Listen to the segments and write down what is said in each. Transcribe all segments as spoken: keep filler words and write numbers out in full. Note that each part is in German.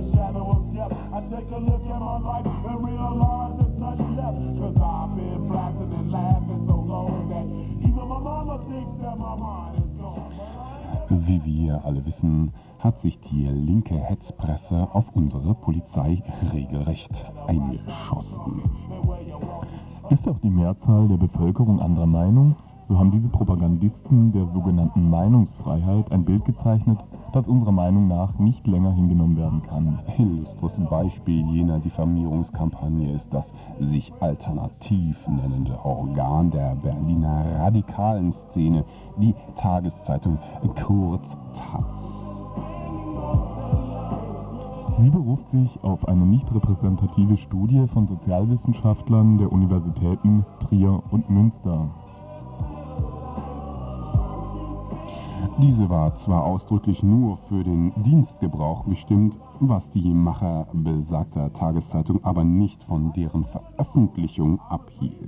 Wie wir alle wissen, hat sich die linke Hetzpresse auf unsere Polizei regelrecht eingeschossen. Ist auch die Mehrzahl der Bevölkerung anderer Meinung, so haben diese Propagandisten der sogenannten Meinungsfreiheit ein Bild gezeichnet, das unserer Meinung nach nicht länger hingenommen werden kann. Illustres Beispiel jener Diffamierungskampagne ist das sich alternativ nennende Organ der Berliner radikalen Szene, die Tageszeitung, kurz Taz. Sie beruft sich auf eine nicht repräsentative Studie von Sozialwissenschaftlern der Universitäten Trier und Münster. Diese war zwar ausdrücklich nur für den Dienstgebrauch bestimmt, was die Macher besagter Tageszeitung aber nicht von deren Veröffentlichung abhielt.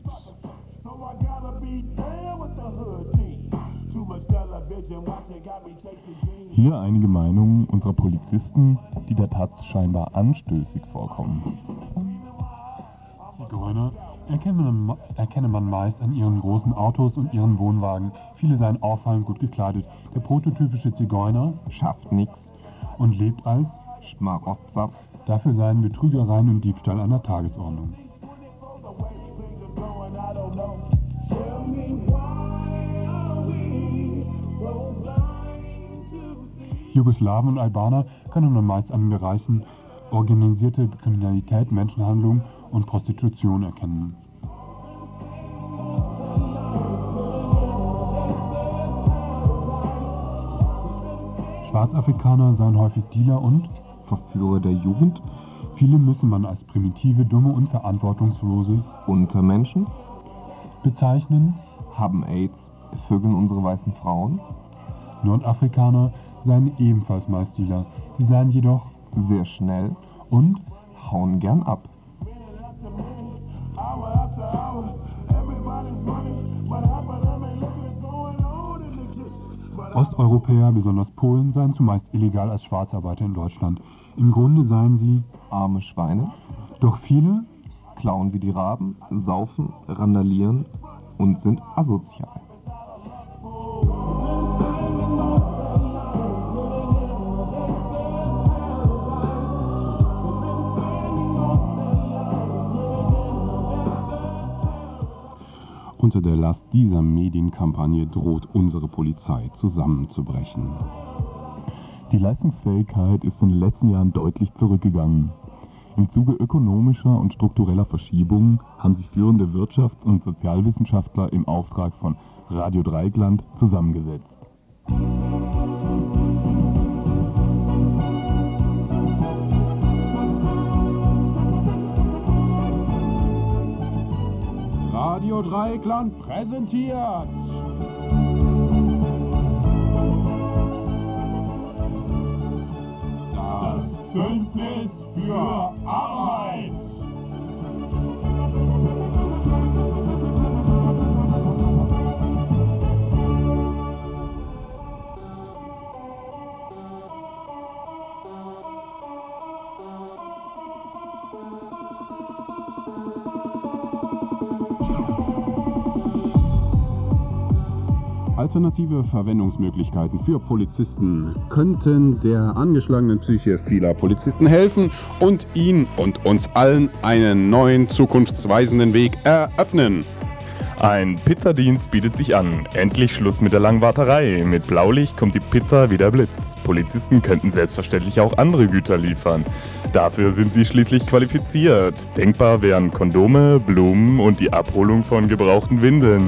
Hier einige Meinungen unserer Polizisten, die der Taz scheinbar anstößig vorkommen. Zigeuner erkenne man, erkenne man meist an ihren großen Autos und ihren Wohnwagen. Viele seien auffallend gut gekleidet. Der prototypische Zigeuner schafft nichts und lebt als Schmarotzer. Dafür seien Betrügereien und Diebstahl an der Tagesordnung. Jugoslawen und Albaner können man meist an den Bereichen organisierte Kriminalität, Menschenhandlung und Prostitution erkennen. Schwarzafrikaner seien häufig Dealer und Verführer der Jugend. Viele müsse man als primitive, dumme und verantwortungslose Untermenschen bezeichnen, haben AIDS, vögeln unsere weißen Frauen. Nordafrikaner seien ebenfalls meist Dealer. Sie seien jedoch sehr schnell und hauen gern ab. Osteuropäer, besonders Polen, seien zumeist illegal als Schwarzarbeiter in Deutschland. Im Grunde seien sie arme Schweine, doch viele klauen wie die Raben, saufen, randalieren und sind asozial. Unter der Last dieser Medienkampagne droht unsere Polizei zusammenzubrechen. Die Leistungsfähigkeit ist in den letzten Jahren deutlich zurückgegangen. Im Zuge ökonomischer und struktureller Verschiebungen haben sich führende Wirtschafts- und Sozialwissenschaftler im Auftrag von Radio Dreieckland zusammengesetzt. Radio Dreieckland präsentiert das Bündnis für Arbeit. Alternative Verwendungsmöglichkeiten für Polizisten könnten der angeschlagenen Psyche vieler Polizisten helfen und ihnen und uns allen einen neuen, zukunftsweisenden Weg eröffnen. Ein Pizzadienst bietet sich an. Endlich Schluss mit der langen Warterei. Mit Blaulicht kommt die Pizza wie der Blitz. Polizisten könnten selbstverständlich auch andere Güter liefern. Dafür sind sie schließlich qualifiziert. Denkbar wären Kondome, Blumen und die Abholung von gebrauchten Windeln.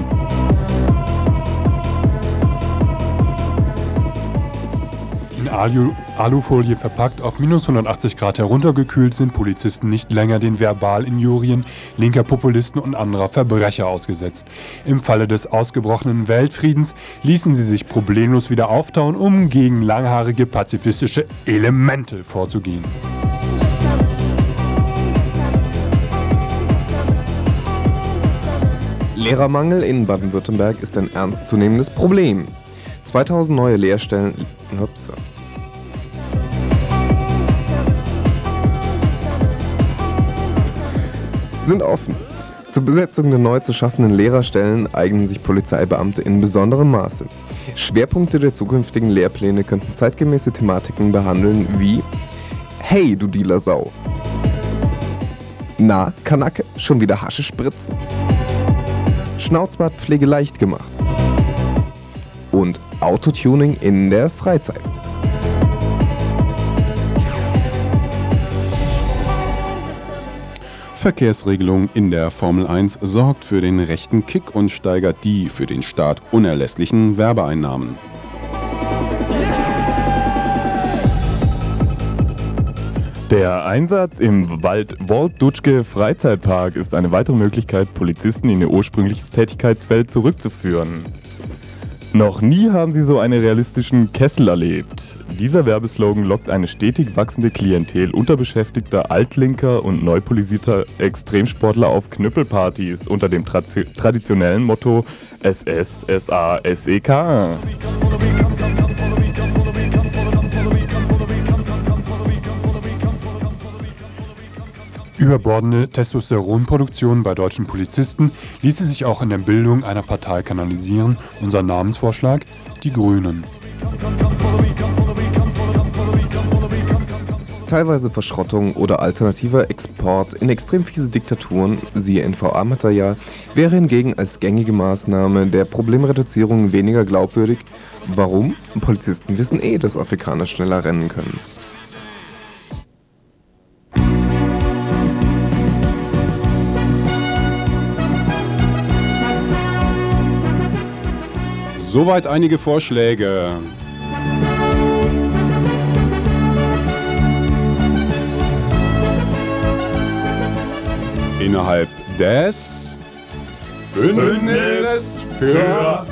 In Alu- Alufolie verpackt, auf minus hundertachtzig Grad heruntergekühlt, sind Polizisten nicht länger den Verbalinjurien linker Populisten und anderer Verbrecher ausgesetzt. Im Falle des ausgebrochenen Weltfriedens ließen sie sich problemlos wieder auftauen, um gegen langhaarige pazifistische Elemente vorzugehen. Lehrermangel in Baden-Württemberg ist ein ernstzunehmendes Problem. zweitausend neue Lehrstellen. Ups. sind offen. Zur Besetzung der neu zu schaffenden Lehrerstellen eignen sich Polizeibeamte in besonderem Maße. Schwerpunkte der zukünftigen Lehrpläne könnten zeitgemäße Thematiken behandeln wie: Hey, du Dealersau! Na, Kanacke, schon wieder Hasche spritzen? Schnauzbartpflege leicht gemacht. Und Autotuning in der Freizeit. Verkehrsregelung in der Formel eins sorgt für den rechten Kick und steigert die für den Staat unerlässlichen Werbeeinnahmen. Der Einsatz im Wald-Walt-Dutschke-Freizeitpark ist eine weitere Möglichkeit, Polizisten in ihr ursprüngliches Tätigkeitsfeld zurückzuführen. Noch nie haben sie so einen realistischen Kessel erlebt. Dieser Werbeslogan lockt eine stetig wachsende Klientel unterbeschäftigter Altlinker und neu polisierter Extremsportler auf Knüppelpartys unter dem tra- traditionellen Motto S S S A S E K. Überbordende Testosteronproduktion bei deutschen Polizisten ließe sich auch in der Bildung einer Partei kanalisieren. Unser Namensvorschlag: die Grünen. Teilweise Verschrottung oder alternativer Export in extrem fiese Diktaturen, siehe N V A-Material, wäre hingegen als gängige Maßnahme der Problemreduzierung weniger glaubwürdig. Warum? Polizisten wissen eh, dass Afrikaner schneller rennen können. Soweit einige Vorschläge. Innerhalb des Bündnisses für